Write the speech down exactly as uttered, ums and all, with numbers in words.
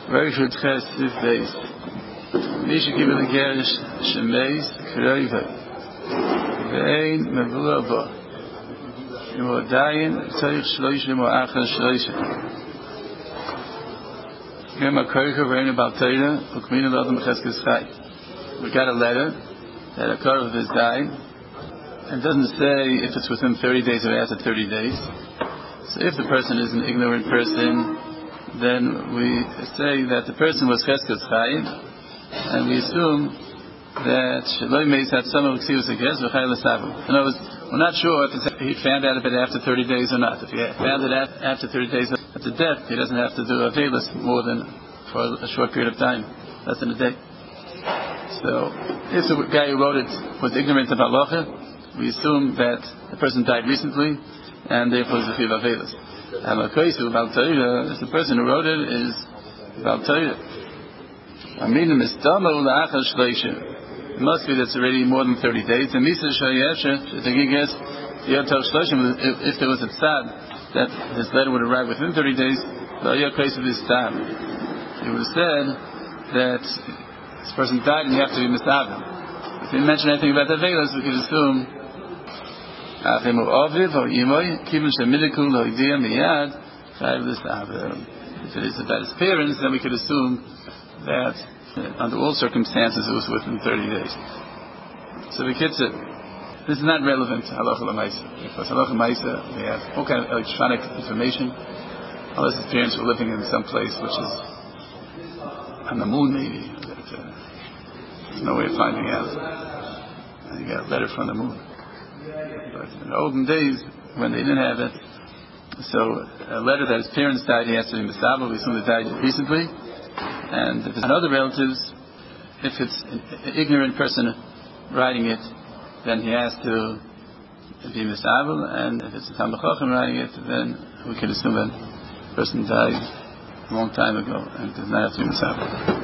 Very good Ches Sif Beis. Misha Gibel Gerish Shemeis Kroive. Vein Mevula Ba. Imo Dayin Tzarich Shloish Limo Achar Shloish. Gema Kroive Vein About Teira Ukmina Lodem Cheskes Chai. We got a letter that a Korov is dying. It doesn't say if it's within thirty days or after thirty days. So if the person is an ignorant person, then we say that the person was Cheskes Chai, and we assume that Shaloi Meis had some of Ksivus Agez V'chai L'Savu. In other words, we're not sure if it's, he found out about it after thirty days or not. If he found it after thirty days after death, he doesn't have to do a Avelis more than for a short period of time, less than a day. So if the guy who wrote it was ignorant of halacha, we assume that the person died recently, and therefore is a chiv avelis. And the case of Baal Torah, if the person who wrote it is Baal Torah, Aminim is Tamil La'achar Shleishim. It must be that's already more than thirty days. And Misa Shayesha, the gig is Yotar Shleishim. If there was a tzad that his letter would arrive within thirty days, the Ayah case of his tzad, it would have said that this person died and you have to be misavim. If he didn't mention anything about the avelis, we could assume if it is about his parents, then we could assume that uh, under all circumstances it was within thirty days. So the kids said, this is not relevant to halacha l'maisa, because halacha l'maisa we have all kind of electronic information, unless his parents were living in some place which is on the moon maybe, that, uh, there's no way of finding out. And you got a letter from the moon. But in the olden days, when they didn't have it, so a letter that his parents died, he has to be misabel. We assume they died recently. And if it's other relatives, if it's an ignorant person writing it, then he has to be misabel. And if it's a Talmid Chacham writing it, then we can assume that the person died a long time ago and does not have to be misabel.